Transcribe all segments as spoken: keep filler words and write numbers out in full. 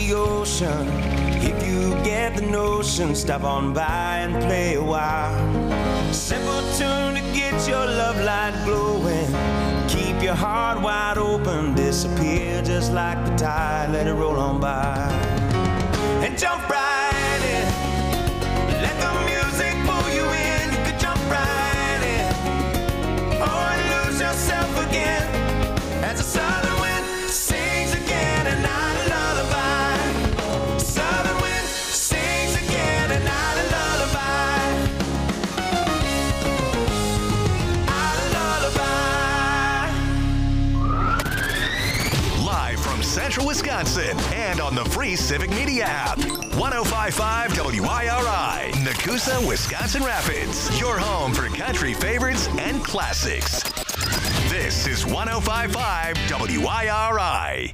the ocean. If you get the notion, stop on by and play a while. Simple tune to get your love light glowing. Keep your heart wide open, disappear just like the tide, let it roll on by. And jump right in, let the music pull you in. You could jump right in, or lose yourself again, as the southern wind sings again, and I lullaby. Southern wind sings again, and I lullaby. I lullaby. Live from Central Wisconsin and on the free Civic Media app. one oh five point five W I R I, Nakusa, Wisconsin Rapids. Your home for country favorites and classics. This is one oh five point five W I R I.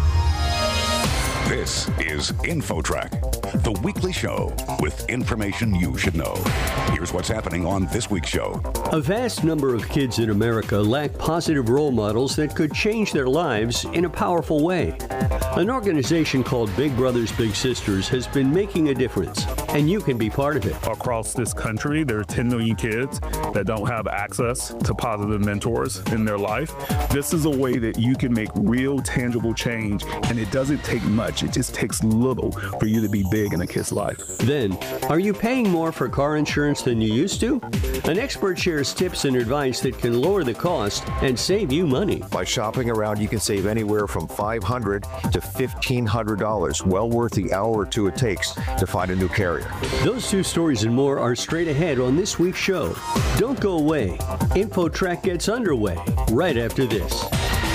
This is InfoTrack, the weekly show with information you should know. Here's what's happening on this week's show. A vast number of kids in America lack positive role models that could change their lives in a powerful way. An organization called Big Brothers Big Sisters has been making a difference, and you can be part of it. Across this country, there are ten million kids that don't have access to positive mentors in their life. This is a way that you can make real, tangible change, and it doesn't take much. It just takes little for you to be big in a kid's life. Then, are you paying more for car insurance than you used to? An expert shares tips and advice that can lower the cost and save you money. By shopping around, you can save anywhere from five hundred dollars to fifteen hundred dollars, well worth the hour or two it takes to find a new carrier. Those two stories and more are straight ahead on this week's show. Don't go away. InfoTrack gets underway right after this.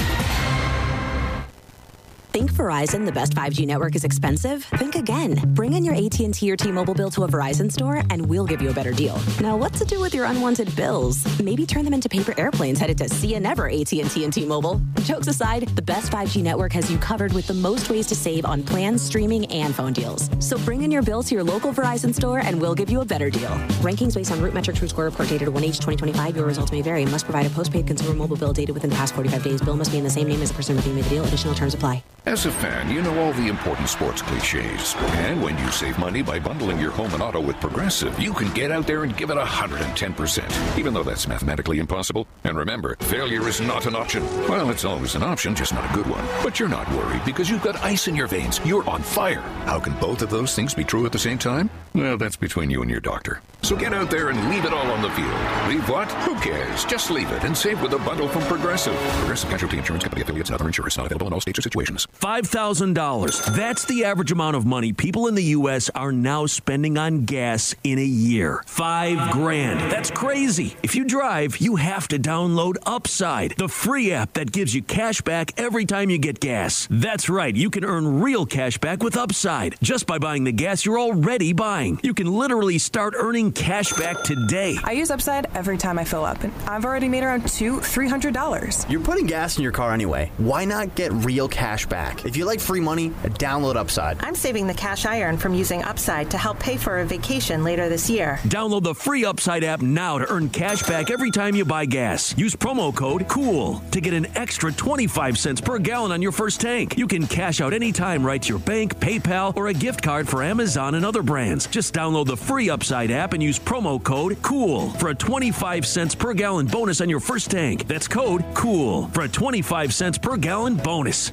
Think Verizon, the best five G network, is expensive? Think again. Bring in your A T and T or T-Mobile bill to a Verizon store and we'll give you a better deal. Now, what to do with your unwanted bills? Maybe turn them into paper airplanes headed to See Ya Never A T and T and T-Mobile. Jokes aside, the best five G network has you covered with the most ways to save on plans, streaming, and phone deals. So bring in your bill to your local Verizon store and we'll give you a better deal. Rankings based on Root Metrics Root Score report dated one H twenty twenty-five. Your results may vary. Must provide a postpaid consumer mobile bill dated within the past forty-five days. Bill must be in the same name as the person with whom you made the deal. Additional terms apply. As a fan, you know all the important sports cliches. And when you save money by bundling your home and auto with Progressive, you can get out there and give it one hundred ten percent, even though that's mathematically impossible. And remember, failure is not an option. Well, it's always an option, just not a good one. But you're not worried because you've got ice in your veins. You're on fire. How can both of those things be true at the same time? Well, that's between you and your doctor. So get out there and leave it all on the field. Leave what? Who cares? Just leave it and save with a bundle from Progressive. Progressive Casualty Insurance Company affiliates and other insurers not available in all states or situations. five thousand dollars. That's the average amount of money people in the U S are now spending on gas in a year. Five grand. That's crazy. If you drive, you have to download Upside, the free app that gives you cash back every time you get gas. That's right. You can earn real cash back with Upside just by buying the gas you're already buying. You can literally start earning cash back today. I use Upside every time I fill up, and I've already made around two, three hundred dollars. You're putting gas in your car anyway. Why not get real cash back? If you like free money, download Upside. I'm saving the cash I earn from using Upside to help pay for a vacation later this year. Download the free Upside app now to earn cash back every time you buy gas. Use promo code COOL to get an extra twenty-five cents per gallon on your first tank. You can cash out anytime right to your bank, PayPal, or a gift card for Amazon and other brands. Just download the free Upside app and use promo code COOL for a twenty-five cents per gallon bonus on your first tank. That's code COOL for a twenty-five cents per gallon bonus.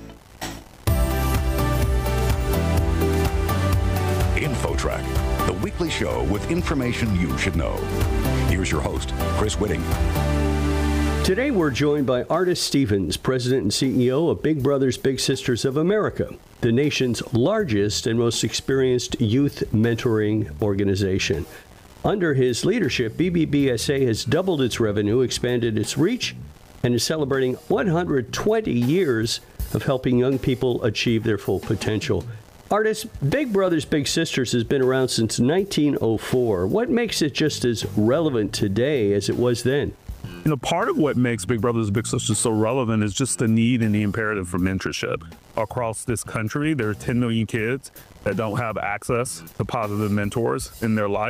InfoTrack, the weekly show with information you should know. Here's your host, Chris Whitting. Today we're joined by Artis Stevens, President and C E O of Big Brothers Big Sisters of America, the nation's largest and most experienced youth mentoring organization. Under his leadership, B B B S A has doubled its revenue, expanded its reach, and is celebrating one hundred twenty years of helping young people achieve their full potential. Artis, Big Brothers Big Sisters has been around since nineteen oh four. What makes it just as relevant today as it was then? You know, part of what makes Big Brothers Big Sisters so relevant is just the need and the imperative for mentorship. Across this country, there are ten million kids that don't have access to positive mentors in their life.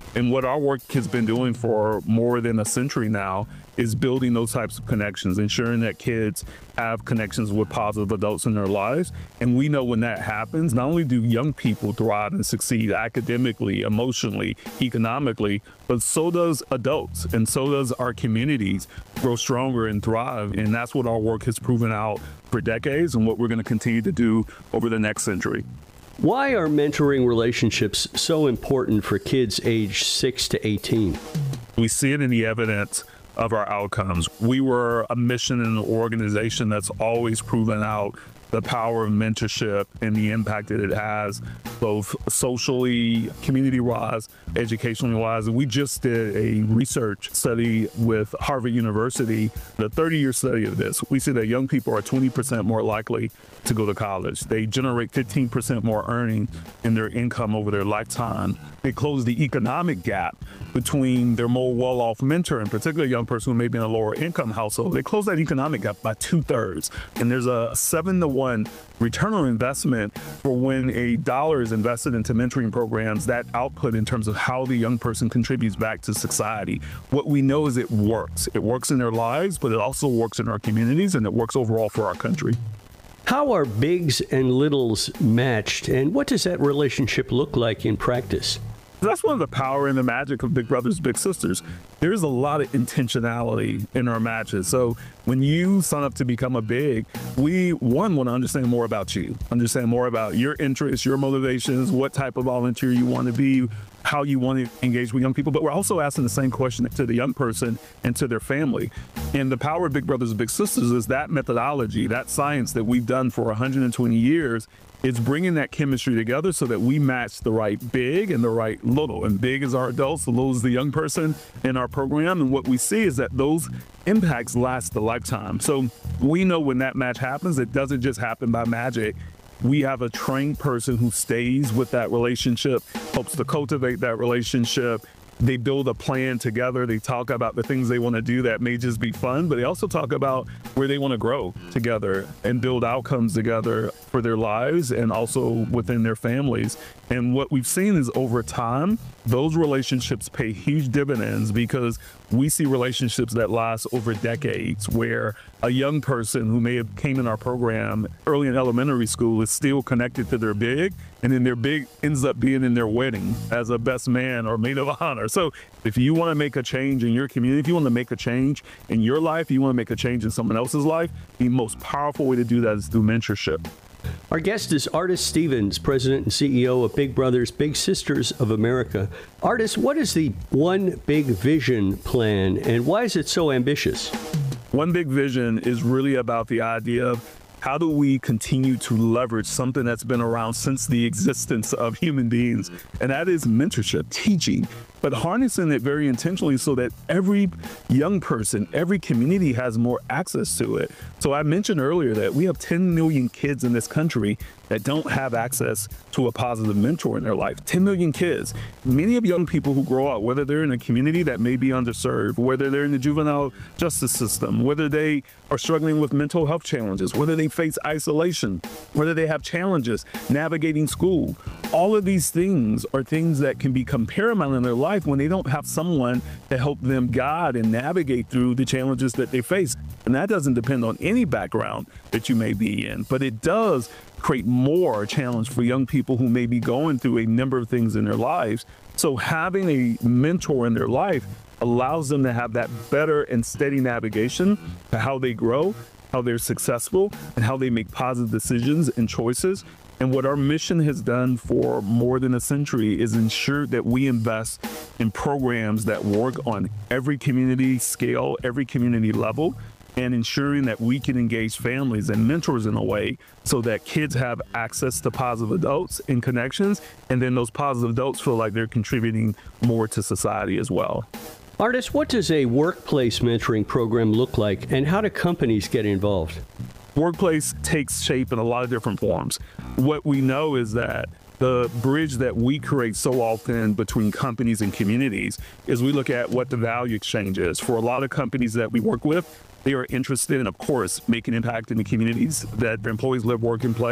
And what our work has been doing for more than a century now is building those types of connections, ensuring that kids have connections with positive adults in their lives. And we know when that happens, not only do young people thrive and succeed academically, emotionally, economically, but so does adults, and so does our communities grow stronger and thrive. And that's what our work has proven out for decades and what we're going to continue to do over the next century. Why are mentoring relationships so important for kids aged six to eighteen? We see it in the evidence of our outcomes. We were a mission and an organization that's always proven out the power of mentorship and the impact that it has, both socially, community-wise, educationally-wise. And we just did a research study with Harvard University, the thirty-year study of this. We see that young people are twenty percent more likely to go to college. They generate fifteen percent more earning in their income over their lifetime. They close the economic gap between their more well-off mentor, and particularly a young person who may be in a lower income household. They close that economic gap by two-thirds. And there's a seven to one return on investment for when a dollar is invested into mentoring programs, that output in terms of how the young person contributes back to society. What we know is it works. It works in their lives, but it also works in our communities, and it works overall for our country. How are bigs and littles matched, and what does that relationship look like in practice? That's one of the power and the magic of Big Brothers Big Sisters. There's a lot of intentionality in our matches. So when you sign up to become a big, we, one, want to understand more about you, understand more about your interests, your motivations, what type of volunteer you want to be, how you want to engage with young people. But we're also asking the same question to the young person and to their family. And the power of Big Brothers Big Sisters is that methodology, that science that we've done for one hundred twenty years. It's bringing that chemistry together so that we match the right big and the right little. And big is our adults, little is the young person in our program. And what we see is that those impacts last a lifetime. So we know when that match happens, it doesn't just happen by magic. We have a trained person who stays with that relationship, helps to cultivate that relationship. They build a plan together. They talk about the things they want to do that may just be fun, but they also talk about where they want to grow together and build outcomes together for their lives and also within their families. And what we've seen is over time, those relationships pay huge dividends because we see relationships that last over decades where a young person who may have came in our program early in elementary school is still connected to their big, and then their big ends up being in their wedding as a best man or maid of honor. So if you want to make a change in your community, if you want to make a change in your life, you want to make a change in someone else's life, the most powerful way to do that is through mentorship. Our guest is Artis Stevens, President and C E O of Big Brothers Big Sisters of America. Artis, what is the One Big Vision plan, and why is it so ambitious? One Big Vision is really about the idea of how do we continue to leverage something that's been around since the existence of human beings, and that is mentorship, teaching, but harnessing it very intentionally so that every young person, every community has more access to it. So I mentioned earlier that we have ten million kids in this country that don't have access to a positive mentor in their life. ten million kids. Many of young people who grow up, whether they're in a community that may be underserved, whether they're in the juvenile justice system, whether they are struggling with mental health challenges, whether they face isolation, whether they have challenges navigating school, all of these things are things that can become paramount in their life when they don't have someone to help them guide and navigate through the challenges that they face. And that doesn't depend on any background that you may be in, but it does create more challenge for young people who may be going through a number of things in their lives. So having a mentor in their life allows them to have that better and steady navigation to how they grow, how they're successful, and how they make positive decisions and choices. And what our mission has done for more than a century is ensure that we invest in programs that work on every community scale, every community level, and ensuring that we can engage families and mentors in a way so that kids have access to positive adults and connections, and then those positive adults feel like they're contributing more to society as well. Artis, what does a workplace mentoring program look like, and how do companies get involved? Workplace takes shape in a lot of different forms. What we know is that the bridge that we create so often between companies and communities is we look at what the value exchange is. For a lot of companies that we work with, they are interested in, of course, making impact in the communities that their employees live, work, and play.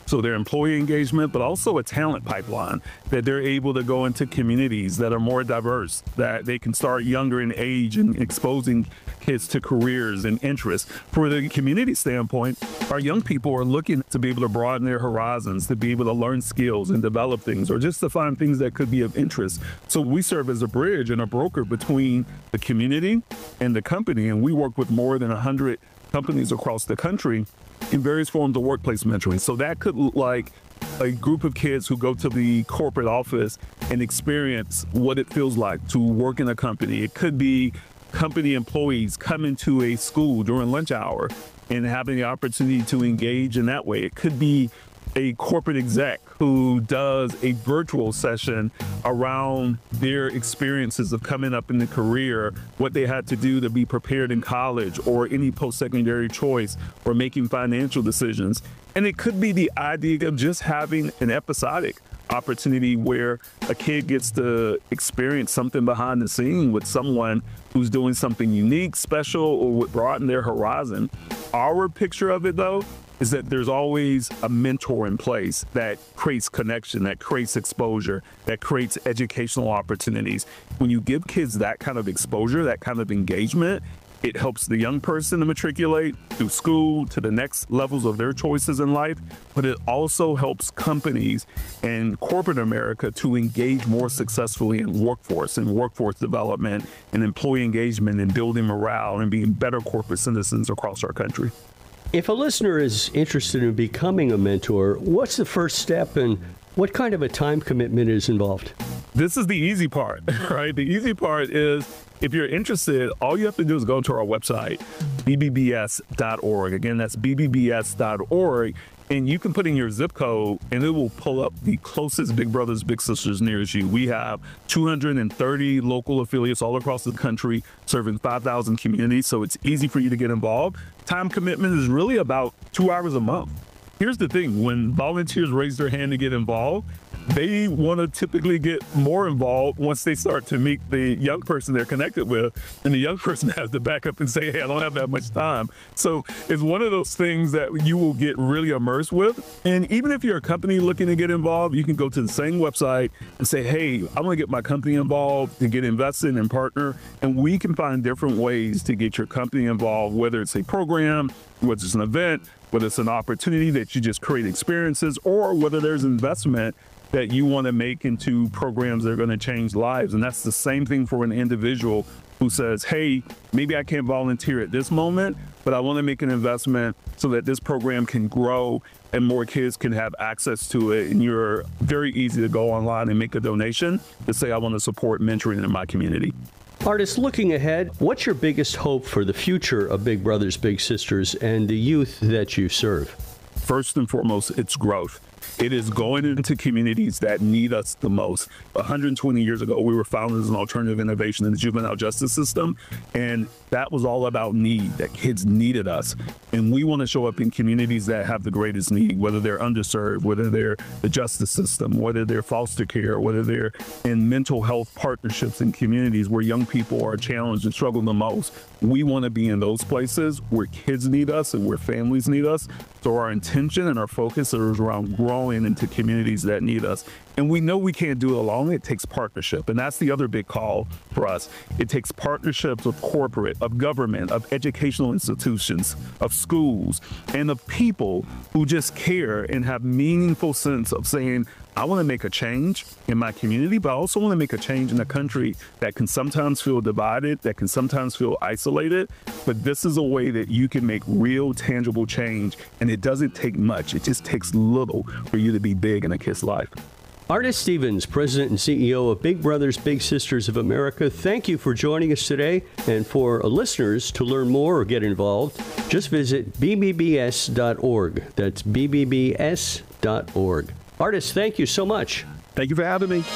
So their employee engagement, but also a talent pipeline that they're able to go into communities that are more diverse, that they can start younger in age and exposing kids to careers and interests. For the community standpoint, our young people are looking to be able to broaden their horizons, to be able to learn skills and develop things, or just to find things that could be of interest. So we serve as a bridge and a broker between the community and the company, and we work with more than one hundred companies across the country in various forms of workplace mentoring. So that could look like a group of kids who go to the corporate office and experience what it feels like to work in a company. It could be company employees coming to a school during lunch hour and having the opportunity to engage in that way. It could be a corporate exec who does a virtual session around their experiences of coming up in the career, what they had to do to be prepared in college or any post-secondary choice or making financial decisions. And it could be the idea of just having an episodic opportunity where a kid gets to experience something behind the scene with someone who's doing something unique, special, or would broaden their horizon. Our picture of it, though, is that there's always a mentor in place that creates connection, that creates exposure, that creates educational opportunities. When you give kids that kind of exposure, that kind of engagement, it helps the young person to matriculate through school to the next levels of their choices in life, but it also helps companies and corporate America to engage more successfully in workforce and workforce development and employee engagement and building morale and being better corporate citizens across our country. If a listener is interested in becoming a mentor, what's the first step and what kind of a time commitment is involved? This is the easy part, right? The easy part is if you're interested, all you have to do is go to our website, b b b s dot org. Again, that's b b b s dot org. And you can put in your zip code and it will pull up the closest Big Brothers Big Sisters nearest you. We have two hundred thirty local affiliates all across the country serving five thousand communities, so it's easy for you to get involved. Time commitment is really about two hours a month. Here's the thing, when volunteers raise their hand to get involved, they want to typically get more involved once they start to meet the young person they're connected with, and the young person has to back up and say, hey, I don't have that much time. So it's one of those things that you will get really immersed with. And even if you're a company looking to get involved, you can go to the same website and say, hey, I want to get my company involved, to get invested and partner. And we can find different ways to get your company involved, whether it's a program, whether it's an event, whether it's an opportunity that you just create experiences, or whether there's investment that you want to make into programs that are going to change lives. And that's the same thing for an individual who says, hey, maybe I can't volunteer at this moment, but I want to make an investment so that this program can grow and more kids can have access to it. And you're very easy to go online and make a donation to say, I want to support mentoring in my community. Artist, looking ahead, what's your biggest hope for the future of Big Brothers Big Sisters and the youth that you serve? First and foremost, it's growth. It is going into communities that need us the most. one hundred twenty years ago, we were founded as an alternative innovation in the juvenile justice system, and that was all about need, that kids needed us. And we want to show up in communities that have the greatest need, whether they're underserved, whether they're the justice system, whether they're foster care, whether they're in mental health partnerships in communities where young people are challenged and struggle the most. We want to be in those places where kids need us and where families need us. So our intention and our focus is around growing into communities that need us. And we know we can't do it alone. It takes partnership. And that's the other big call for us. It takes partnerships of corporate, of government, of educational institutions, of schools, and of people who just care and have meaningful sense of saying, I want to make a change in my community, but I also want to make a change in a country that can sometimes feel divided, that can sometimes feel isolated. But this is a way that you can make real, tangible change. And it doesn't take much. It just takes little for you to be big in a kid's life. Artist Stevens, President and C E O of Big Brothers Big Sisters of America, thank you for joining us today. And for listeners to learn more or get involved, just visit b b b s dot org. That's b b b s dot org. Artist, thank you so much. Thank you for having me.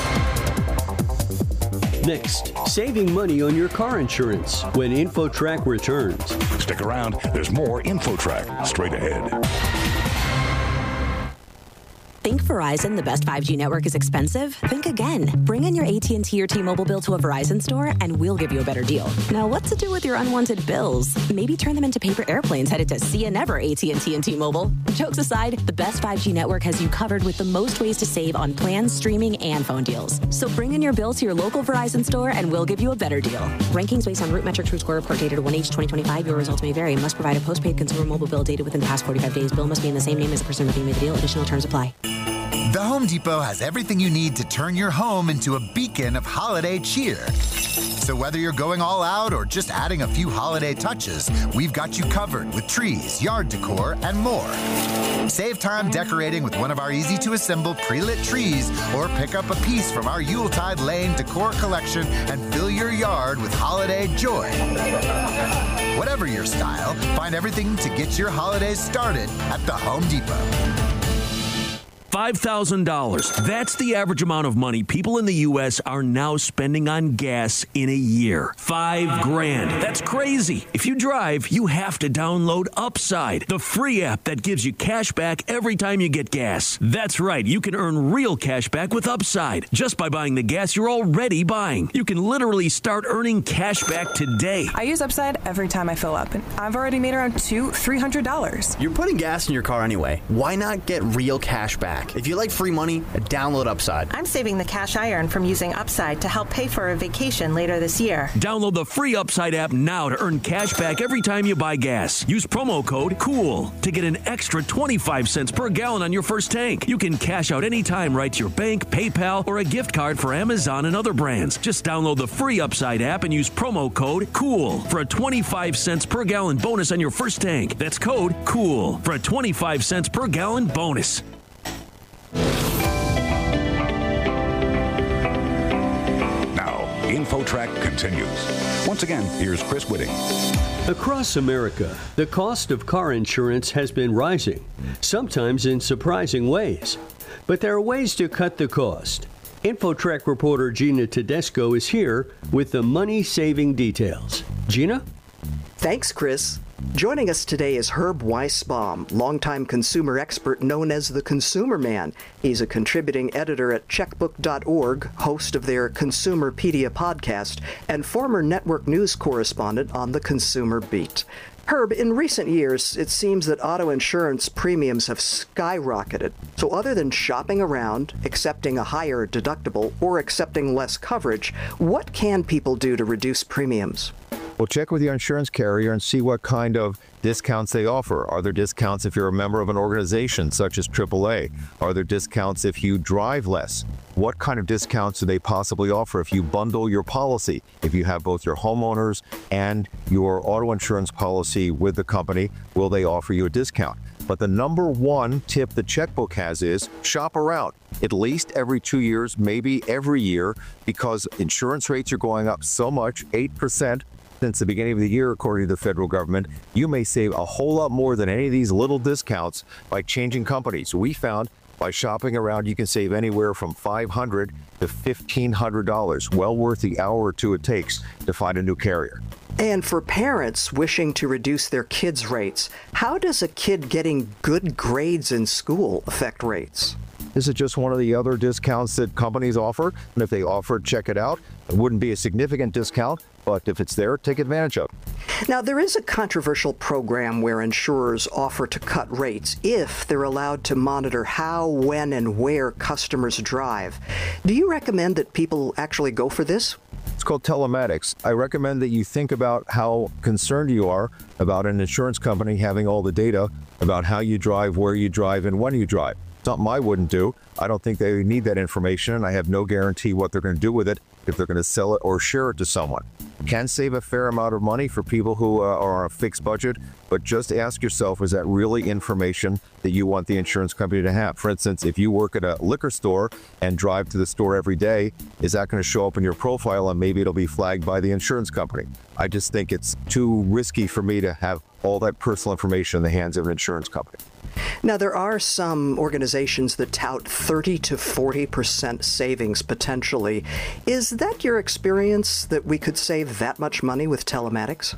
Next, saving money on your car insurance when InfoTrack returns. Stick around. There's more InfoTrack straight ahead. Think Verizon, the best five G network, is expensive? Think again. Bring in your A T and T or T-Mobile bill to a Verizon store and we'll give you a better deal. Now, what to do with your unwanted bills? Maybe turn them into paper airplanes headed to See You Never A T and T and T-Mobile. Jokes aside, the best five G network has you covered with the most ways to save on plans, streaming, and phone deals. So bring in your bill to your local Verizon store and we'll give you a better deal. Rankings based on Root Metrics Root Score report dated one H twenty twenty-five. Your results may vary. Must provide a postpaid consumer mobile bill dated within the past forty-five days. Bill must be in the same name as the person looking to make the deal. Additional terms apply. The Home Depot has everything you need to turn your home into a beacon of holiday cheer. So whether you're going all out or just adding a few holiday touches, we've got you covered with trees, yard decor, and more. Save time decorating with one of our easy-to-assemble pre-lit trees or pick up a piece from our Yuletide Lane decor collection and fill your yard with holiday joy. Whatever your style, find everything to get your holidays started at the Home Depot. five thousand dollars. That's the average amount of money people in the U S are now spending on gas in a year. Five grand. That's crazy. If you drive, you have to download Upside, the free app that gives you cash back every time you get gas. That's right. You can earn real cash back with Upside just by buying the gas you're already buying. You can literally start earning cash back today. I use Upside every time I fill up, and I've already made around two, three hundred dollars. You're putting gas in your car anyway. Why not get real cash back? If you like free money, download Upside. I'm saving the cash I earn from using Upside to help pay for a vacation later this year. Download the free Upside app now to earn cash back every time you buy gas. Use promo code COOL to get an extra twenty-five cents per gallon on your first tank. You can cash out anytime right to your bank, PayPal, or a gift card for Amazon and other brands. Just download the free Upside app and use promo code COOL for a twenty-five cents per gallon bonus on your first tank. That's code COOL for a twenty-five cents per gallon bonus. InfoTrack continues. Once again, here's Chris Whitting. Across America, the cost of car insurance has been rising, sometimes in surprising ways. But there are ways to cut the cost. InfoTrack reporter Gina Tedesco is here with the money-saving details. Gina? Thanks, Chris. Joining us today is Herb Weisbaum, longtime consumer expert known as the Consumer Man. He's a contributing editor at checkbook dot org, host of their Consumerpedia podcast, and former network news correspondent on the Consumer Beat. Herb, in recent years, it seems that auto insurance premiums have skyrocketed. So other than shopping around, accepting a higher deductible, or accepting less coverage, what can people do to reduce premiums? Well, check with your insurance carrier and see what kind of discounts they offer. Are there discounts if you're a member of an organization such as triple A? Are there discounts if you drive less? What kind of discounts do they possibly offer if you bundle your policy? If you have both your homeowners and your auto insurance policy with the company, will they offer you a discount? But the number one tip the checkbook has is shop around at least every two years, maybe every year, because insurance rates are going up so much, eight percent. Since the beginning of the year, according to the federal government. You may save a whole lot more than any of these little discounts by changing companies. We found by shopping around, you can save anywhere from five hundred dollars to fifteen hundred dollars. Well worth the hour or two it takes to find a new carrier. And for parents wishing to reduce their kids' rates, how does a kid getting good grades in school affect rates? This is just one of the other discounts that companies offer. And if they offer, check it out. It wouldn't be a significant discount, but if it's there, take advantage of it. Now, there is a controversial program where insurers offer to cut rates if they're allowed to monitor how, when, and where customers drive. Do you recommend that people actually go for this? It's called telematics. I recommend that you think about how concerned you are about an insurance company having all the data about how you drive, where you drive, and when you drive. Something I wouldn't do. I don't think they need that information, and I have no guarantee what they're going to do with it, if they're going to sell it or share it to someone. Can save a fair amount of money for people who uh, are on a fixed budget, but just ask yourself, is that really information that you want the insurance company to have? For instance, if you work at a liquor store and drive to the store every day, is that going to show up in your profile and maybe it'll be flagged by the insurance company? I just think it's too risky for me to have all that personal information in the hands of an insurance company. Now, there are some organizations that tout thirty to forty percent savings potentially. Is that your experience, that we could save that much money with telematics?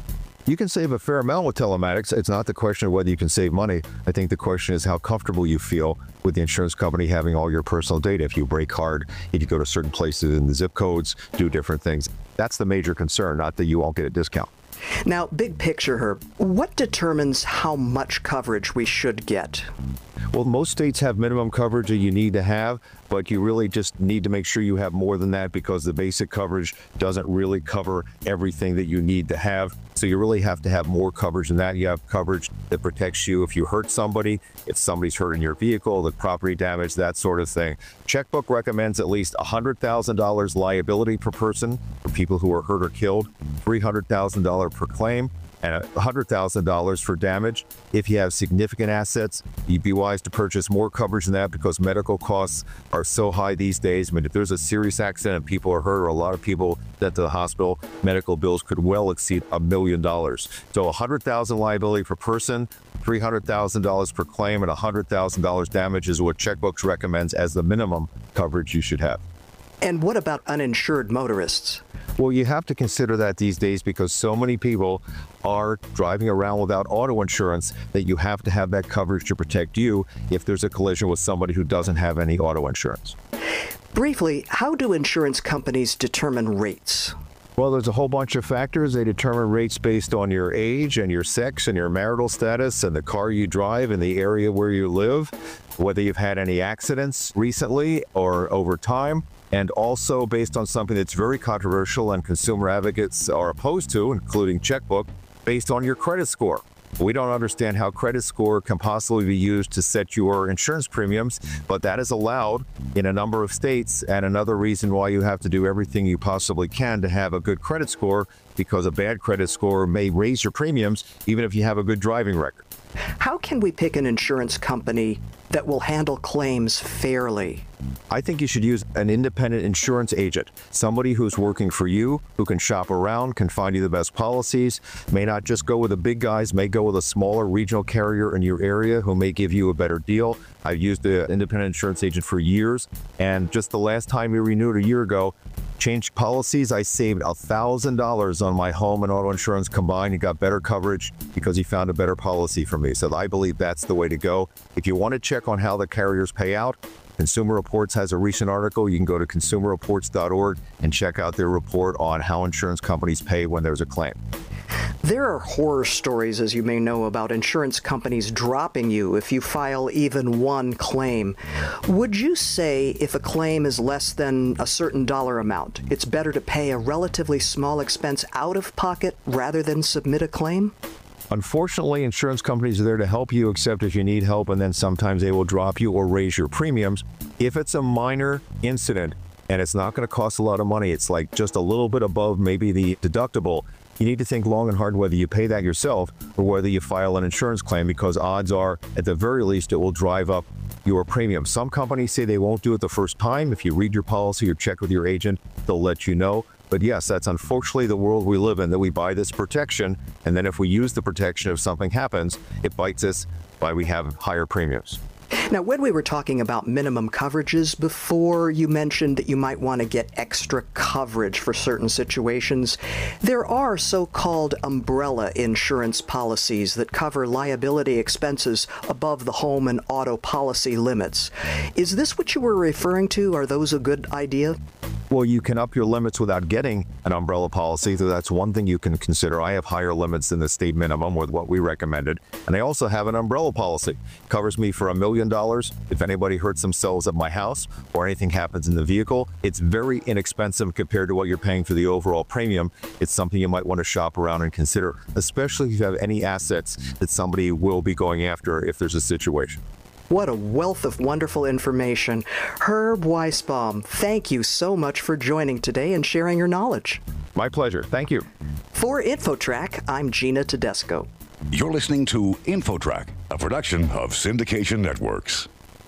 You can save a fair amount with telematics. It's not the question of whether you can save money. I think the question is how comfortable you feel with the insurance company having all your personal data. If you brake hard, if you go to certain places in the zip codes, do different things. That's the major concern, not that you won't get a discount. Now, big picture, Herb, what determines how much coverage we should get? Well, most states have minimum coverage that you need to have, but you really just need to make sure you have more than that because the basic coverage doesn't really cover everything that you need to have. So you really have to have more coverage than that. You have coverage that protects you if you hurt somebody, if somebody's hurt in your vehicle, the property damage, that sort of thing. Checkbook recommends at least one hundred thousand dollars liability per person for people who are hurt or killed, three hundred thousand dollars per claim, and one hundred thousand dollars for damage. If you have significant assets, you'd be wise to purchase more coverage than that because medical costs are so high these days. I mean, if there's a serious accident and people are hurt or a lot of people sent to the hospital, medical bills could well exceed a million dollars. So one hundred thousand dollars liability per person, three hundred thousand dollars per claim, and one hundred thousand dollars damage is what Checkbooks recommends as the minimum coverage you should have. And what about uninsured motorists? Well, you have to consider that these days because so many people are driving around without auto insurance that you have to have that coverage to protect you if there's a collision with somebody who doesn't have any auto insurance. Briefly, how do insurance companies determine rates? Well, there's a whole bunch of factors. They determine rates based on your age and your sex and your marital status and the car you drive and the area where you live, whether you've had any accidents recently or over time, and also based on something that's very controversial and consumer advocates are opposed to, including Checkbook, based on your credit score. We don't understand how credit score can possibly be used to set your insurance premiums, but that is allowed in a number of states, and another reason why you have to do everything you possibly can to have a good credit score, because a bad credit score may raise your premiums even if you have a good driving record. How can we pick an insurance company that will handle claims fairly? I think you should use an independent insurance agent, somebody who's working for you, who can shop around, can find you the best policies, may not just go with the big guys, may go with a smaller regional carrier in your area who may give you a better deal. I've used an independent insurance agent for years, and just the last time we renewed a year ago, changed policies, I saved one thousand dollars on my home and auto insurance combined and got better coverage because he found a better policy for me. So I believe that's the way to go. If you want to check on how the carriers pay out, Consumer Reports has a recent article. You can go to consumer reports dot org and check out their report on how insurance companies pay when there's a claim. There are horror stories, as you may know, about insurance companies dropping you if you file even one claim. Would you say if a claim is less than a certain dollar amount, it's better to pay a relatively small expense out of pocket rather than submit a claim? Unfortunately, insurance companies are there to help you, except if you need help, and then sometimes they will drop you or raise your premiums. If it's a minor incident and it's not going to cost a lot of money, it's like just a little bit above maybe the deductible, you need to think long and hard whether you pay that yourself or whether you file an insurance claim, because odds are, at the very least, it will drive up your premium. Some companies say they won't do it the first time. If you read your policy or check with your agent, they'll let you know. But yes, that's unfortunately the world we live in, that we buy this protection, and then if we use the protection, if something happens, it bites us by we have higher premiums. Now, when we were talking about minimum coverages before, you mentioned that you might want to get extra coverage for certain situations. There are so-called umbrella insurance policies that cover liability expenses above the home and auto policy limits. Is this what you were referring to? Are those a good idea? Well, you can up your limits without getting an umbrella policy, so that's one thing you can consider. I have higher limits than the state minimum with what we recommended, and I also have an umbrella policy. It covers me for a million dollars if anybody hurts themselves at my house or anything happens in the vehicle. It's very inexpensive compared to what you're paying for the overall premium. It's something you might want to shop around and consider, especially if you have any assets that somebody will be going after if there's a situation. What a wealth of wonderful information. Herb Weisbaum, thank you so much for joining today and sharing your knowledge. My pleasure. Thank you. For InfoTrack, I'm Gina Tedesco. You're listening to InfoTrack, a production of Syndication Networks.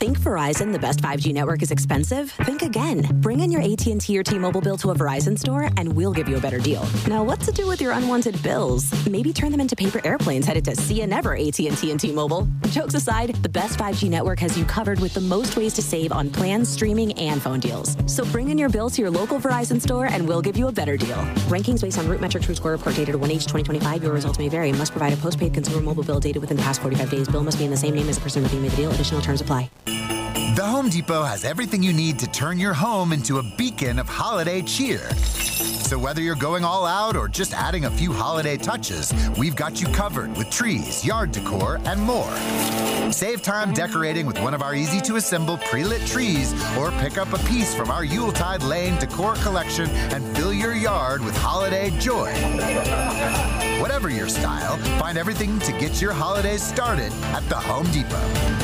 Think Verizon, the best five G network, is expensive? Think again. Bring in your A T and T or T-Mobile bill to a Verizon store and we'll give you a better deal. Now, what to do with your unwanted bills? Maybe turn them into paper airplanes headed to See Ya Never A T and T and T-Mobile. Jokes aside, the best five G network has you covered with the most ways to save on plans, streaming, and phone deals. So bring in your bill to your local Verizon store and we'll give you a better deal. Rankings based on Root Metrics Root Score report dated one H twenty twenty-five. Your results may vary. Must provide a postpaid consumer mobile bill dated within the past forty-five days. Bill must be in the same name as the person with whom you made the deal. Additional terms apply. The Home Depot has everything you need to turn your home into a beacon of holiday cheer. So whether you're going all out or just adding a few holiday touches, we've got you covered with trees, yard decor, and more. Save time decorating with one of our easy-to-assemble pre-lit trees or pick up a piece from our Yuletide Lane decor collection and fill your yard with holiday joy. Whatever your style, find everything to get your holidays started at the Home Depot.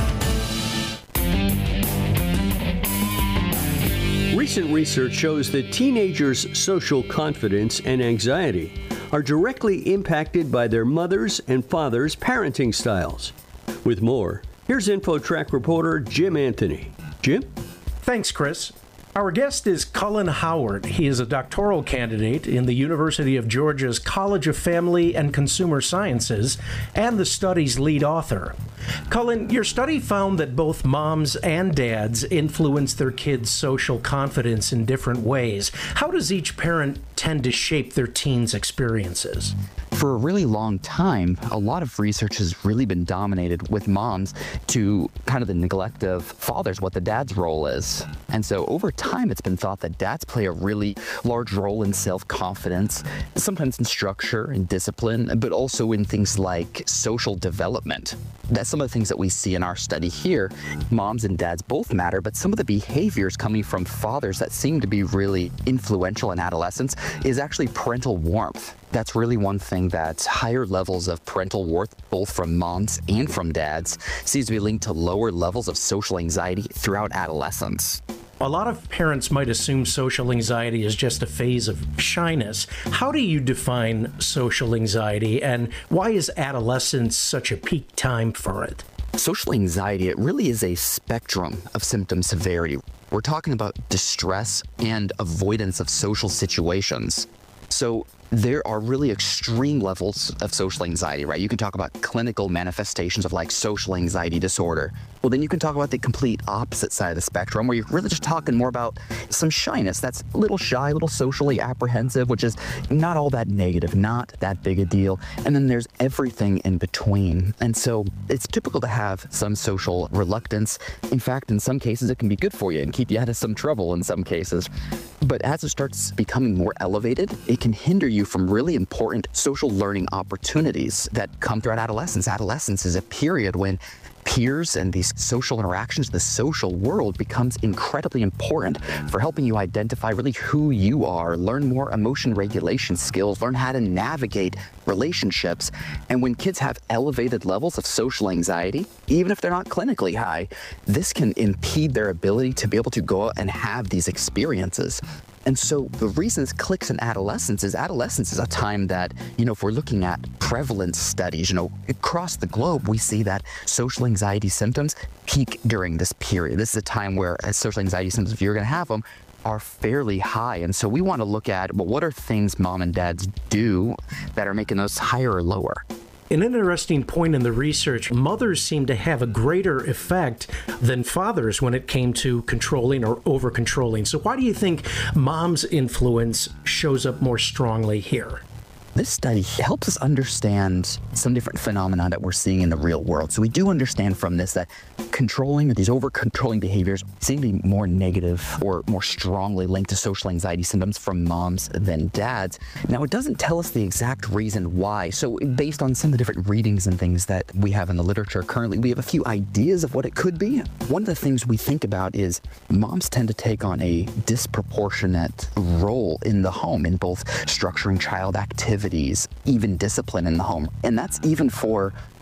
Recent research shows that teenagers' social confidence and anxiety are directly impacted by their mothers' and fathers' parenting styles. With more, here's InfoTrack reporter Jim Anthony. Jim? Thanks, Chris. Our guest is Cullen Howard. He is a doctoral candidate in the University of Georgia's College of Family and Consumer Sciences and the study's lead author. Cullen, your study found that both moms and dads influence their kids' social confidence in different ways. How does each parent tend to shape their teens' experiences? For a really long time, a lot of research has really been dominated with moms to kind of the neglect of fathers, what the dad's role is. And so over time, it's been thought that dads play a really large role in self-confidence, sometimes in structure and discipline, but also in things like social development. That's some of the things that we see in our study here. Moms and dads both matter, but some of the behaviors coming from fathers that seem to be really influential in adolescence is actually parental warmth. That's really one thing that higher levels of parental warmth, both from moms and from dads, seems to be linked to lower levels of social anxiety throughout adolescence. A lot of parents might assume social anxiety is just a phase of shyness. How do you define social anxiety, and why is adolescence such a peak time for it? Social anxiety, it really is a spectrum of symptom severity. We're talking about distress and avoidance of social situations. So there are really extreme levels of social anxiety, right? You can talk about clinical manifestations of like social anxiety disorder. Well, then you can talk about the complete opposite side of the spectrum, where you're really just talking more about some shyness. That's a little shy, a little socially apprehensive, which is not all that negative, not that big a deal. And then there's everything in between. And so it's typical to have some social reluctance. In fact, in some cases, it can be good for you and keep you out of some trouble in some cases. But as it starts becoming more elevated, it can hinder you from really important social learning opportunities that come throughout adolescence. Adolescence is a period when peers and these social interactions, the social world becomes incredibly important for helping you identify really who you are, learn more emotion regulation skills, learn how to navigate relationships. And when kids have elevated levels of social anxiety, even if they're not clinically high, this can impede their ability to be able to go out and have these experiences. And so the reason this clicks in adolescence is adolescence is a time that, you know, if we're looking at prevalence studies, you know, across the globe, we see that social anxiety symptoms peak during this period. This is a time where uh, social anxiety symptoms, if you're going to have them, are fairly high. And so we want to look at, well, what are things mom and dads do that are making those higher or lower? An interesting point in the research, mothers seem to have a greater effect than fathers when it came to controlling or over-controlling. So why do you think mom's influence shows up more strongly here? This study helps us understand some different phenomena that we're seeing in the real world. So we do understand from this that controlling or these over-controlling behaviors seem to be more negative or more strongly linked to social anxiety symptoms from moms than dads. Now, it doesn't tell us the exact reason why. So based on some of the different readings and things that we have in the literature currently, we have a few ideas of what it could be. One of the things we think about is moms tend to take on a disproportionate role in the home in both structuring child activities, even discipline in the home. And that's even for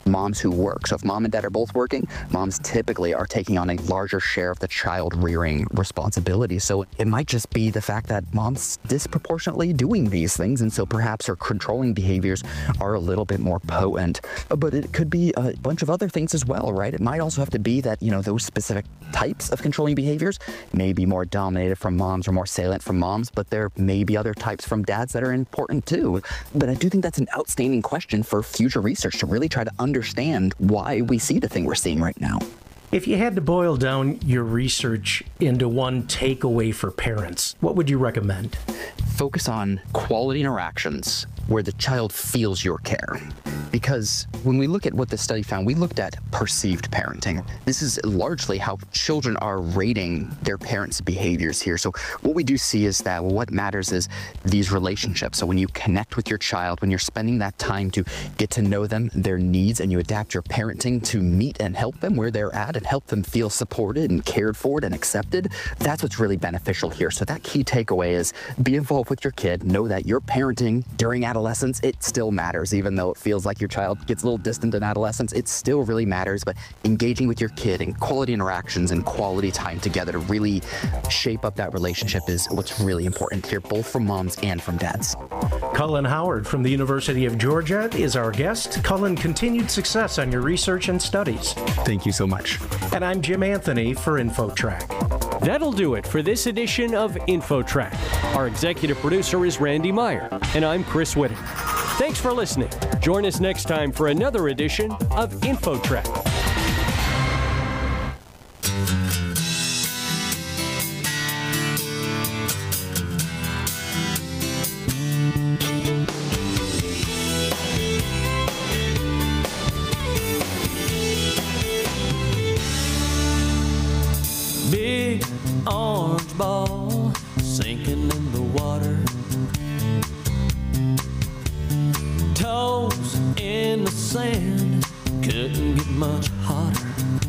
moms who work. So if mom and dad are both working, moms typically are taking on a larger share of the child rearing responsibility. So it might just be the fact that mom's disproportionately doing these things, and so perhaps her controlling behaviors are a little bit more potent. But it could be a bunch of other things as well, right? It might also have to be that, you know, those specific types of controlling behaviors may be more dominated from moms or more salient from moms, but there may be other types from dads that are important too. But I do think that's an outstanding question for future research to really try to understand why we see the thing we're seeing right now. If you had to boil down your research into one takeaway for parents, what would you recommend? Focus on quality interactions where the child feels your care. Because when we look at what the study found, we looked at perceived parenting. This is largely how children are rating their parents' behaviors here. So what we do see is that well, what matters is these relationships. So when you connect with your child, when you're spending that time to get to know them, their needs, and you adapt your parenting to meet and help them where they're at and help them feel supported and cared for and accepted, that's what's really beneficial here. So that key takeaway is be involved with your kid. Know that your parenting during adolescence, it still matters, even though it feels like your child gets a little distant in adolescence, it still really matters. But engaging with your kid in quality interactions and quality time together to really shape up that relationship is what's really important here, both from moms and from dads. Cullen Howard from the University of Georgia is our guest. Cullen, continued success on your research and studies. Thank you so much. And I'm Jim Anthony for InfoTrack. That'll do it for this edition of InfoTrack. Our executive producer is Randy Meyer, and I'm Chris Whitting. Thanks for listening. Join us next time for another edition of InfoTrack. Big orange ball sinking in the water, toes in the sand, couldn't get much hotter.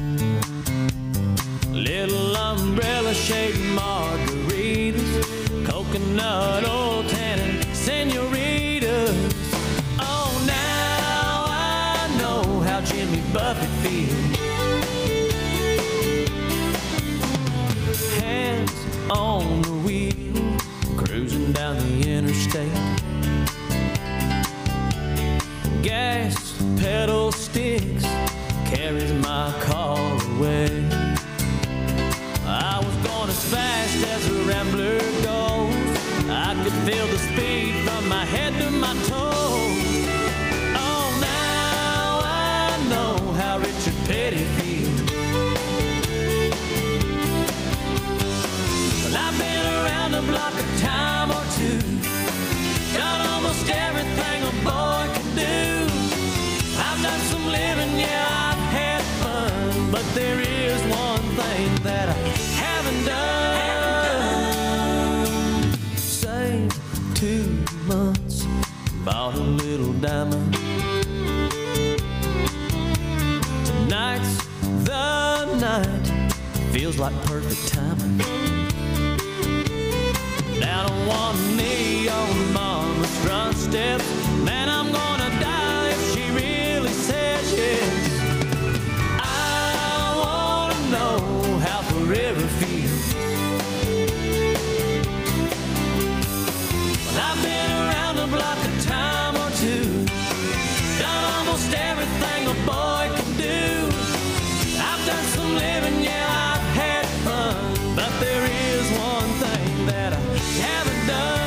Little umbrella shaped margaritas, coconut oil tannin senoritas. Oh, now I know how Jimmy Buffett feels. Hands on the wheel, cruising down the interstate. Gas pedal sticks carries my car away. I was going as fast as a rambler goes. I could feel the speed from my head to my toes. Oh, now I know how Richard Petty feels. Well, I've been around the block a time or two, done almost everything a boy can do. I've done some living, yeah, I've had fun, but there is one thing that I haven't done. Saved two months, bought a little diamond. Tonight's the night, feels like perfect timing. Down on one knee on mama's front steps, man, I'm gonna die if she really says yes. I wanna know how forever feels. Well, I've been around the block a time or two, done almost everything a boy can do. I've done some living, yeah, I've had fun, but there is one thing that I haven't done.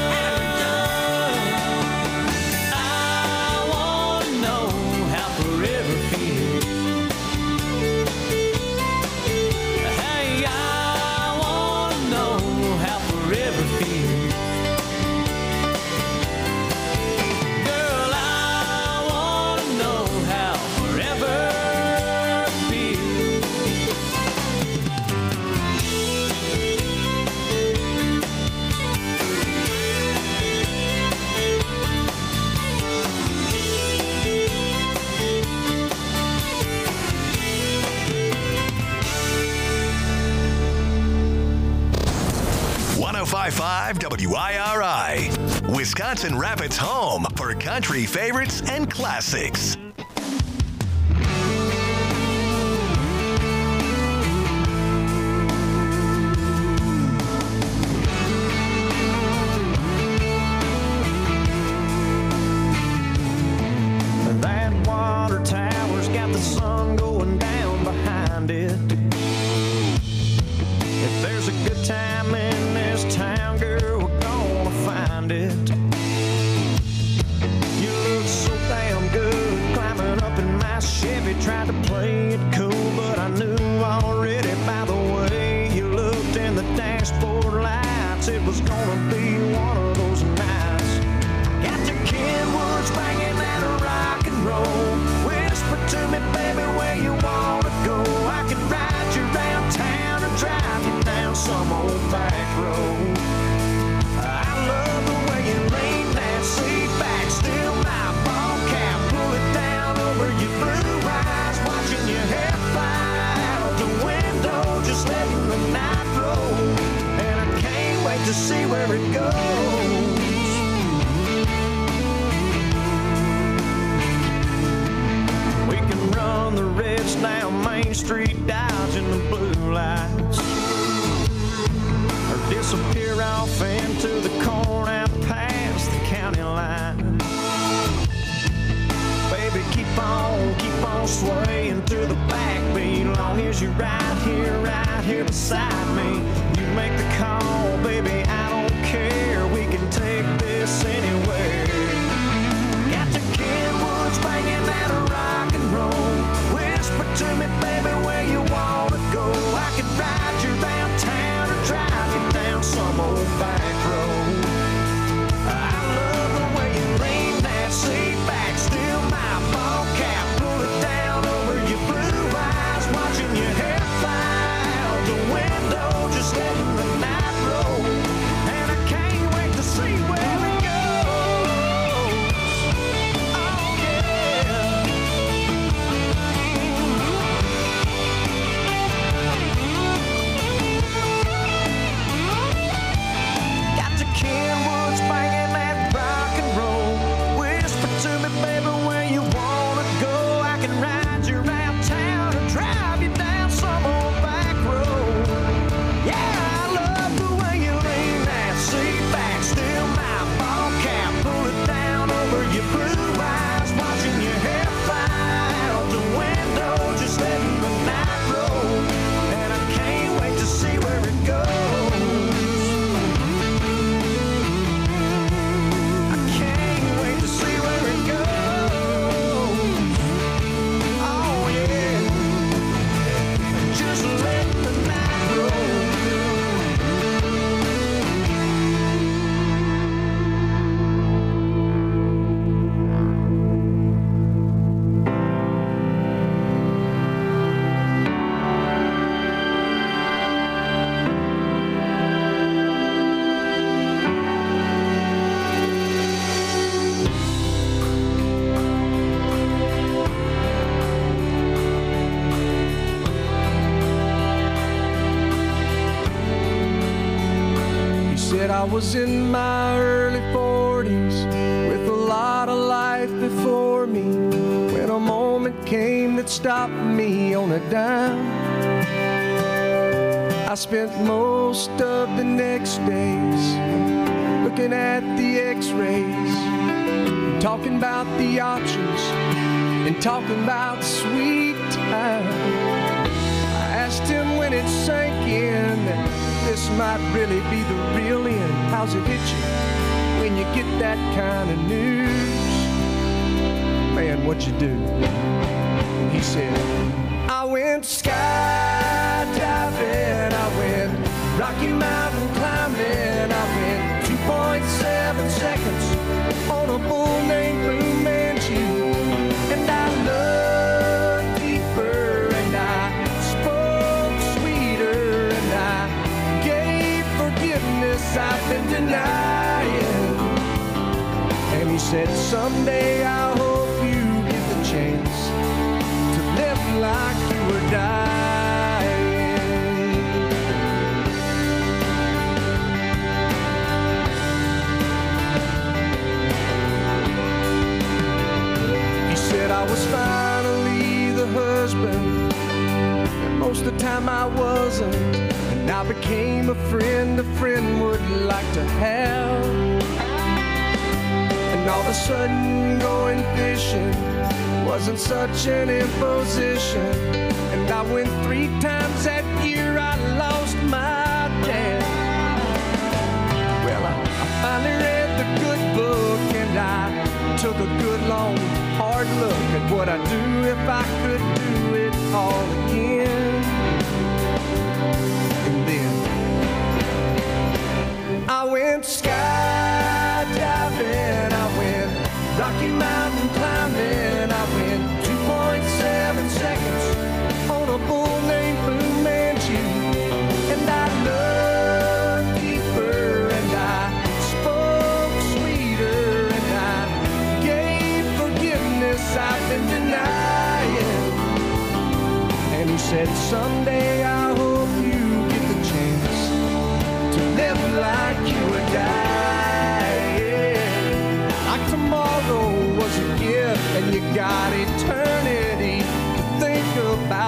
one oh five point five W I R I, Wisconsin Rapids' home for country favorites and classics. down Main Street, dodging the blue lights, or disappear off into the corn out past the county line. Baby, keep on, keep on swaying to the backbeat, long as you're right here, right here beside me. You make the call, baby, I don't care, we can take this anywhere. Got the Kenwoods banging that rock and roll. Whisper to me, baby, where you wanna go. I could ride you downtown or drive you down some old back road. I love the way you lean that seat back, still my ball cap, pull it down over your blue eyes, watching your hair fly out the window, just letting the night roll. And I can't wait to see where we go. Oh yeah. Got the Kenwoods banging that rock and roll. Whisper to me, baby, where you wanna go. I can ride you around town or drive you down some old back road. Yeah, I love the way you lean that seat back, still my ball cap, pull it down over your blue eyes, watching your hair fly out the window, just letting the night roll. And I can't wait to see where it goes. I can't wait to see where it goes. Oh yeah, just let the night roll. He said I was in my early forties with a lot of life before me, when a moment came that stopped me on a dime. I spent most of the next days looking at the x-rays, and talking about the options, and talking about sweet time. I asked him when it sank in that this might really be the real end. How's it hit you when you get that kind of news? Man, what'd you do? And he said, I went skydiving, I went Rocky Mountain climbing, I went two point seven seconds on a bull named Blue Manchu. And I loved deeper, and I spoke sweeter, and I gave forgiveness I've been denying. And he said, someday I hope you get the chance to live like you were dying. He said I was finally the husband, and most of the time I wasn't. And I became a friend a friend would like to have. And all of a sudden going fishing wasn't such an imposition. And I went three times that year, I lost my dad. Well, I, I finally read the good book, and I took a good long hard look at what I'd do if I could do it all again. And then I went skydiving, I went Rocky Mountain climbing, I went two point seven seconds on a bull named Blue Manchu. And I loved deeper, and I spoke sweeter, and I gave forgiveness I've been denying. And he said, someday I hope you get the chance to live like you were dying. Like tomorrow was a gift, and you got eternity to think about.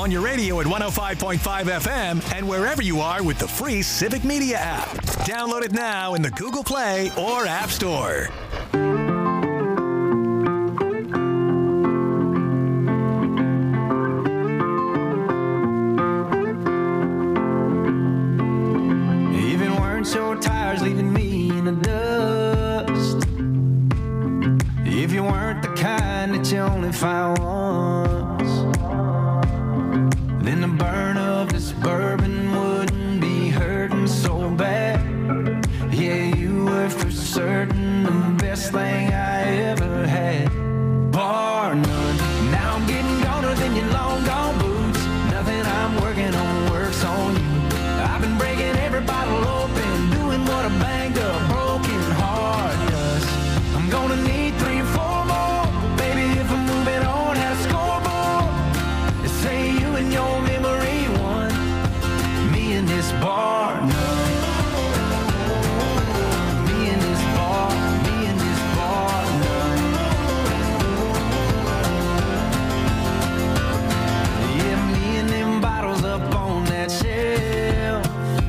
on your radio at one oh five point five F M and wherever you are with the free Civic Media app. Download it now in the Google Play or App Store. Even weren't so tires leaving me in the dust. If you weren't the kind that you only find once, then the burn of this bourbon wouldn't be hurting so bad. Yeah, you were for certain the best thing I ever had. Bar none. Now I'm getting goner than your long gone boots. Nothing I'm working on works on you. I've been breaking every bottle open, doing what a banged up, broken heart does. I'm gonna need three or four more, baby, if I'm moving on at a scoreboard. They say you and your memory won, me and this bar none. Me and this bar, me and this bar none. Yeah, me and them bottles up on that shelf.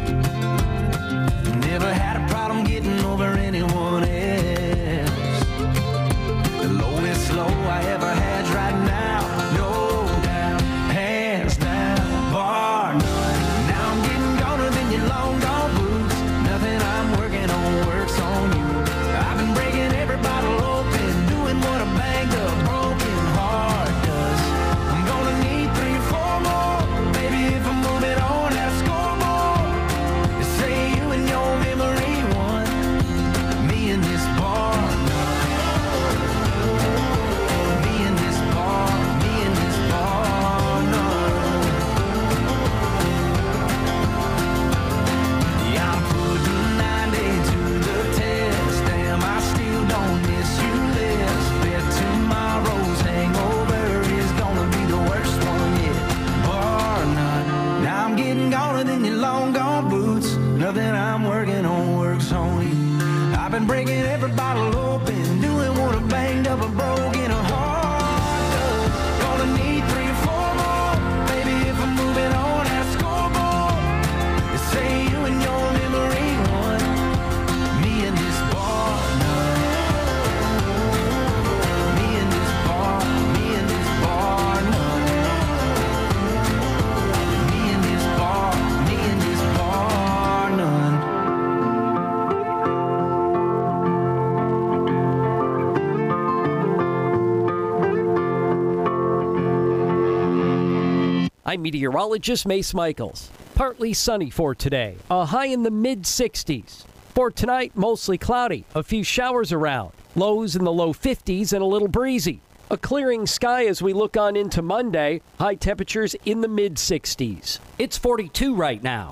Never had a problem getting over anyone else. The lowest low I ever had's right now, no doubt, hands down, bar none. Now I'm getting goner than your long gone boots. Nothing I'm working on works on you. I've been breaking every bottle open, doing what a banged up, broken heart does. I'm gonna need three or four more, baby, if I'm moving on at a scoreboard. They say you and your memory won, me and this bar none. Me and this bar, me and this bar none. Yeah, I'm putting ninety to the test. Damn, I still don't miss you less. Bet tomorrow's hangover is gonna be the worst one yet. Bar none. Now I'm getting goner than your long gone boots. Nothing I'm working on works on you. I've been breaking every bottle open, doing what a banged up, a broken heart does. Gonna need three or four more, baby, if I'm moving on at a scoreboard. They say you and your memory won, me and this bar none. Me and this bar, me and this bar none. Me and this bar, me and this bar none. I'm meteorologist Mace Michaels. Partly sunny for today, a high in the mid sixties. For tonight, mostly cloudy, a few showers around, lows in the low fifties and a little breezy. A clearing sky as we look on into Monday, high temperatures in the mid sixties. It's forty-two right now.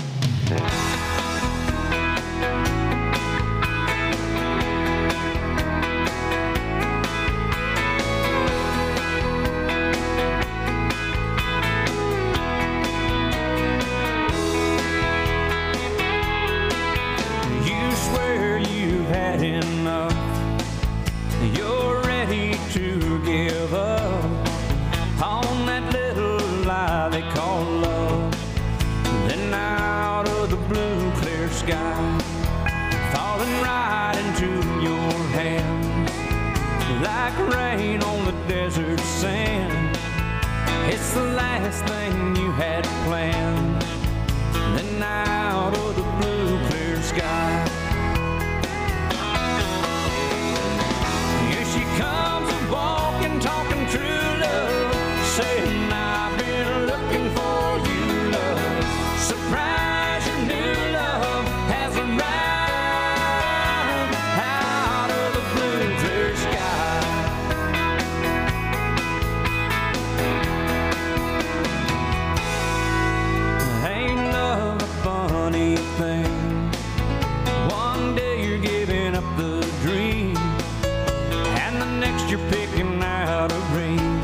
You swear you've had enough. You're ready to give up on that little lie they call love. Then out of the blue clear sky, falling right into your hands, like rain on the desert sand. It's the last thing you had planned. Then out of the blue clear sky, here she comes a walking, talking true love, saying I've been looking for you, love. Surprise, your new love has arrived out of the blue clear sky. Ain't love a funny thing? One day you're giving up the dream, and the next you're picking out a ring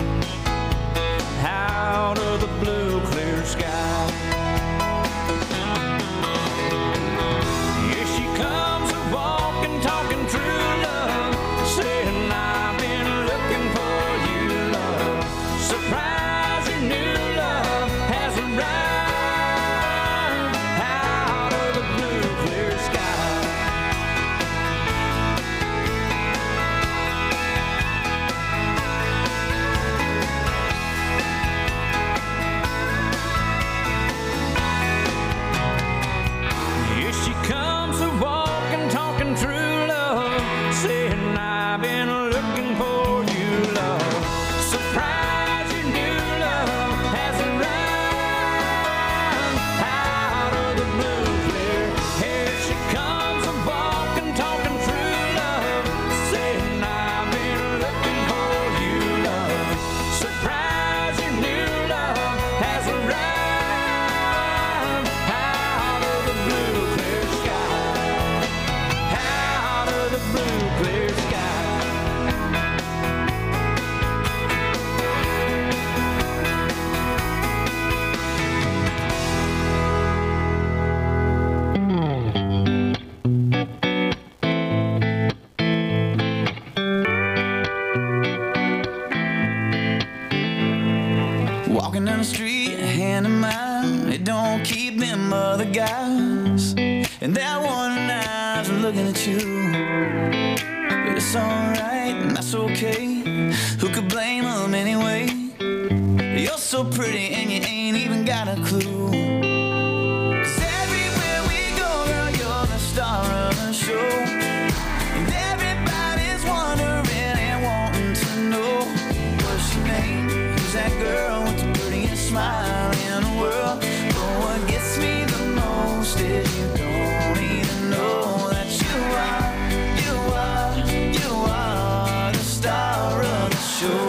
out of the blue clear sky. Here she comes a walking, talking true love, saying I've been looking for you, love. Surprise, your new love Walking down the street, hand in mine, it don't keep them other guys. And that one eyes are looking at you. But it's alright, and that's okay. Who could blame them anyway? You're so pretty and you ain't even got a clue. Cause everywhere we go, girl, you're the star of the show. And everybody's wondering and wanting to know what's your name? Who's that girl with the prettiest smile in the world? But what gets me the most is you don't even know that you are, you are, you are the star of the show.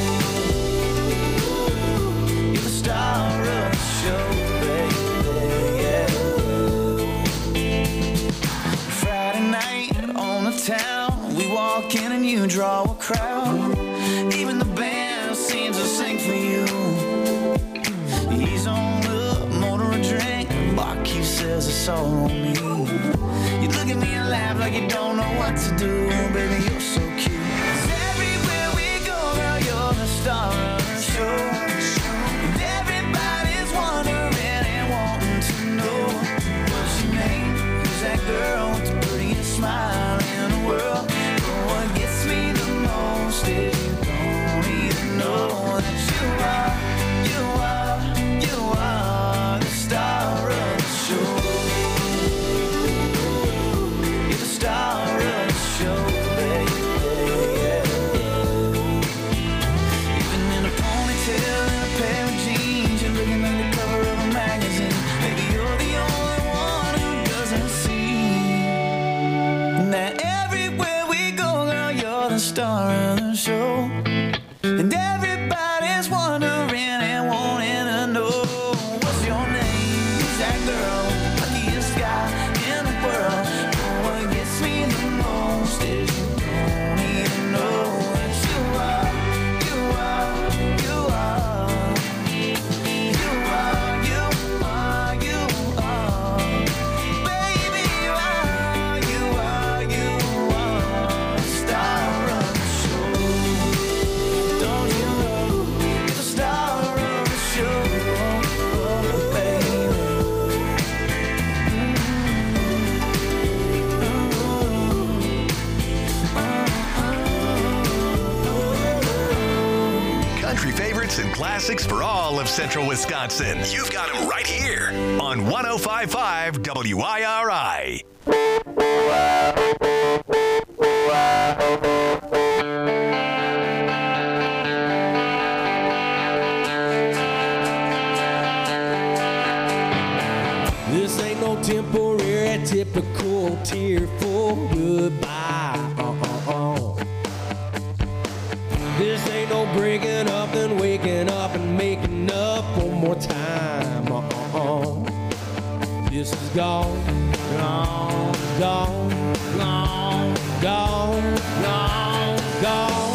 You're the star of the show, baby, yeah. Friday night on the town, we walk in and you draw a crowd. Even the band seems to sing for you. He's on up, motor a drink, barkeep says it's all on me. You look at me and laugh like you don't know what to do. Baby, you're so cute. 'Cause everywhere we go, girl, you're the star of the show. And everybody's wondering and wanting to know what's your name? Who's that girl with the prettiest smile in the world? But what gets me the most is you don't even know that you are, you are, you are the star of the show. You're the star of the show, baby, yeah. Even in a ponytail and a pair of jeans, you're looking like the cover of a magazine. Maybe you're the only one who doesn't see that everywhere we go, girl, you're the star of the show. And everybody's wondering and wanting to know what's your name? Who's that girl? Luckiest guy in the world. But what gets me the most is you don't even know that you are, you are, you are, you are, you are, you are, baby, you are, you are, you are the star of the show. Don't you know you're the star of the show, oh, baby. Country favorites and classics for all of Central Wisconsin. You've got them right here on one oh five point five W I R I. This ain't no temporary, typical tearful goodbye. Uh-uh-uh. This ain't no breaking up and waking up and making up one more time. Uh-uh-uh. This is gone, gone, gone, gone, gone, gone, gone.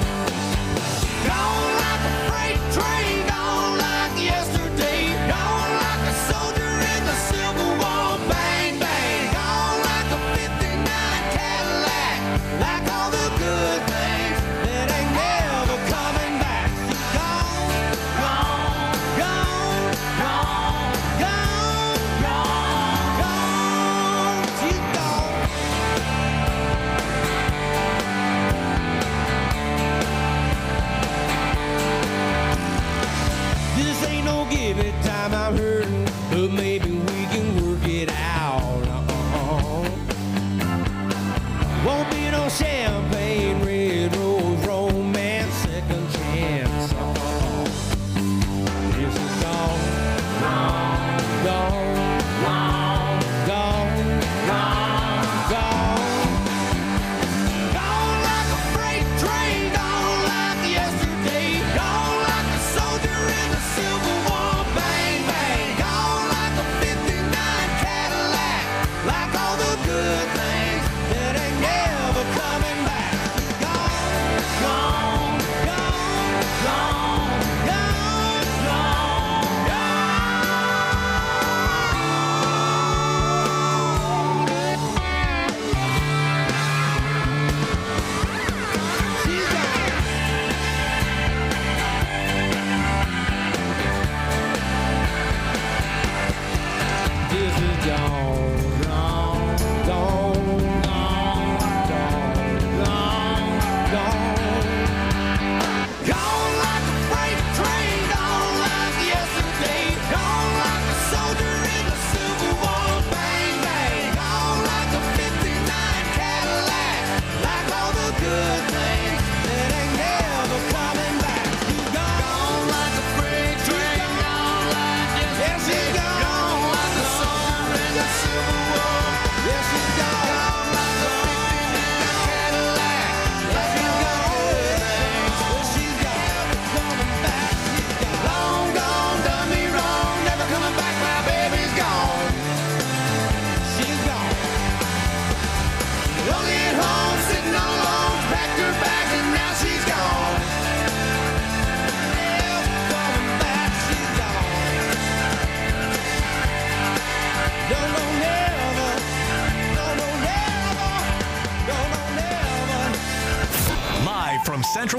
Gone like a freight train, gone like yesterday, gone like a soldier in the Civil War, bang, bang, gone like a fifty-nine Cadillac, like all the good things that ain't never coming back. Gone, gone, gone, gone, gone, gone, gone, she's gone.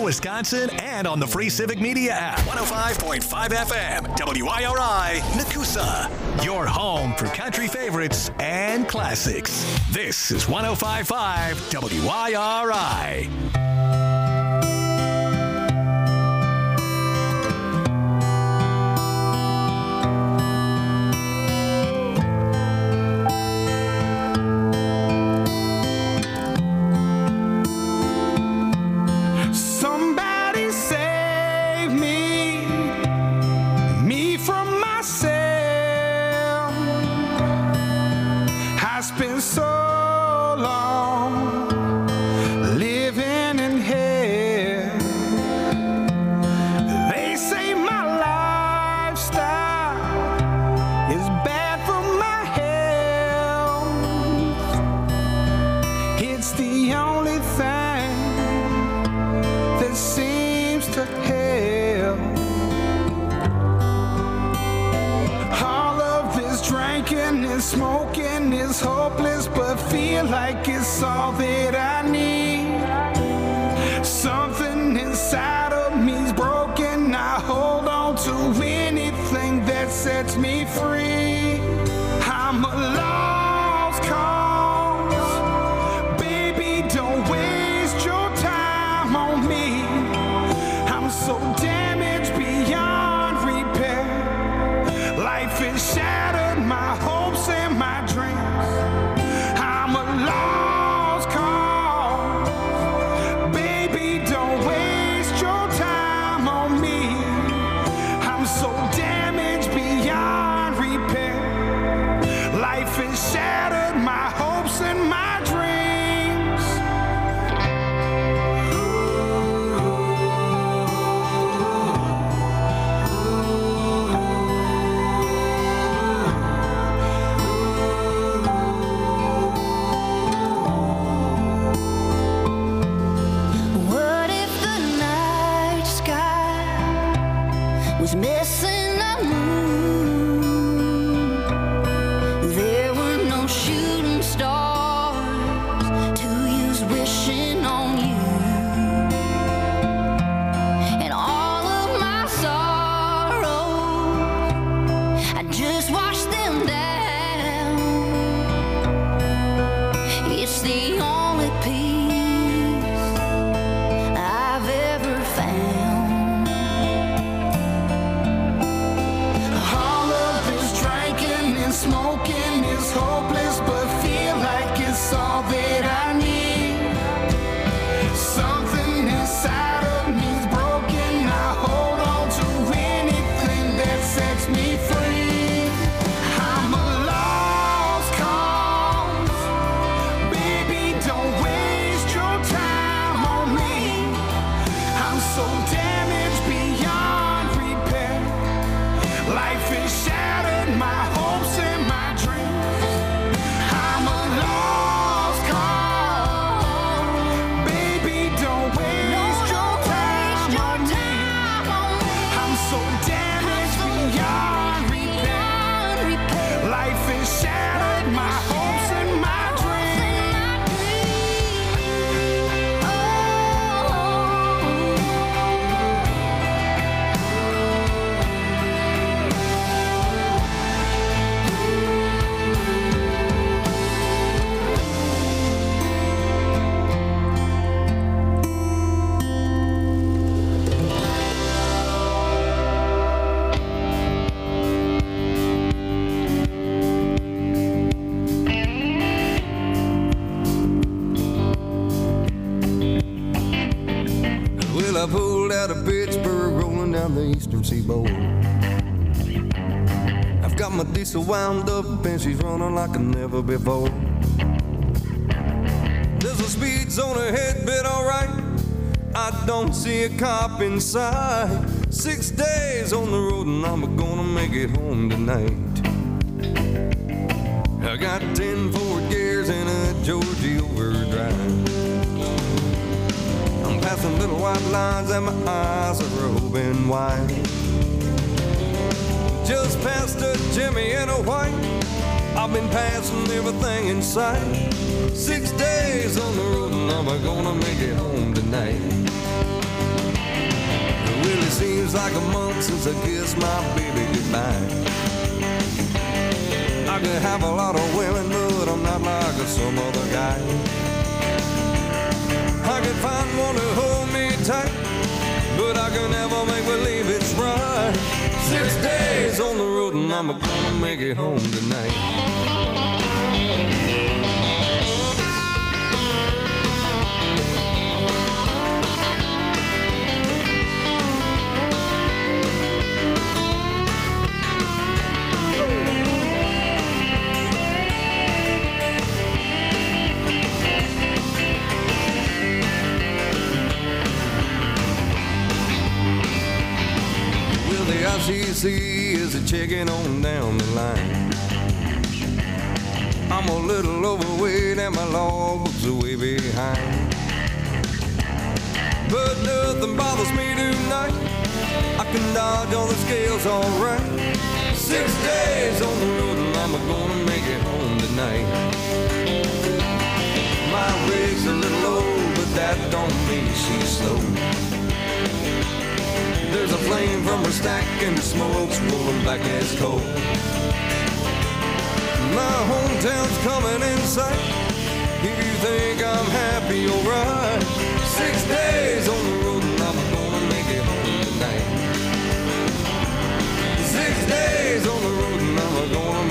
Wisconsin, and on the free Civic Media app. one oh five point five F M, W I R I, Nakusa. Your home for country favorites and classics. This is one oh five point five W I R I. Smoking is hopeless, but feel like it's all that I need. Something inside of me's broken. I hold on to anything that sets me free. I'm a lost cause. Baby, don't waste your time on me. I'm so damaged beyond repair. Life is shattered, my hopes and my dreams. I'm a lost cause. Baby, don't waste your time on me. I'm so damaged beyond repair. Life is shattered, my hopes and my dreams. Missing a moon. There were no shooting stars to use wishing on you. And all of my sorrows, I just washed them down. It's the only peace I've ever found. Smoking is hopeless, but feel like it's all that I need. Something inside of me's broken. I hold on to anything that sets me free. I'm a lost cause. Baby, don't waste your time on me. I'm so damaged beyond repair. Life is shattered, my hopes and my dreams. I'm a lost cause. Baby, don't waste your time on me. I'm so damaged beyond repair. Life is shattered, my hopes and my Well, I pulled out of Pittsburgh, rolling down the eastern seaboard. I've got my diesel wound up and she's running like never before. There's a speed zone ahead, but alright, I don't see a cop in sight. Six days on the road and I'm gonna make it home tonight. I got ten Ford gears and a Georgia overdrive. I'm passing little white lines and my eyes are open wide. Just past a Jimmy and a white, I've been passing everything in sight. Six days on the road and I'm gonna make it home tonight. seems like a month since I kissed my baby goodbye. I could have a lot of women, but I'm not like some other guy. I could find one to hold me tight, but I can never make believe it's right. Six days on the road and I'm gonna make it home tonight. The I C C is a checking on down the line. I'm a little overweight and my logbook's are way behind. But nothing bothers me tonight. I can dodge all the scales alright. Six days on the road and I'm gonna make it home tonight. My rig's a little low, but that don't mean she's slow. There's a flame from her stack and the smoke's rolling back as coal. My hometown's coming in sight. If you think I'm happy, you're right. Six days on the road and